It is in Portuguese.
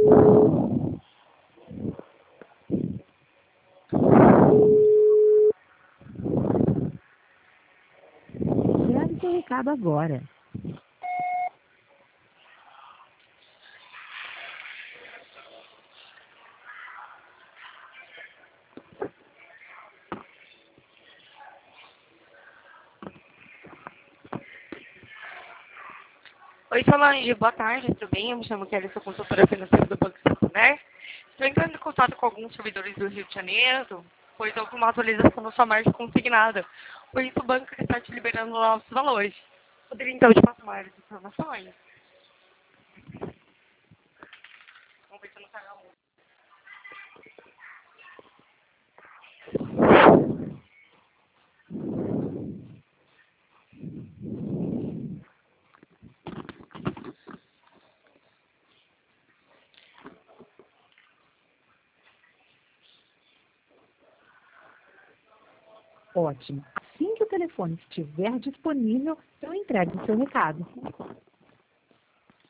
Grave seu recado agora. Oi, Solange, boa tarde, tudo bem? Eu me chamo Kelly, sou consultora financeira do Banco Santander. Estou entrando em contato com alguns servidores do Rio de Janeiro, pois houve uma atualização na sua margem consignada. Por isso, o banco está te liberando novos valores. Poderia, então, te passar maiores informações? Vamos ver se eu não saio. Ótimo. Assim que o telefone estiver disponível, eu entrego o seu recado.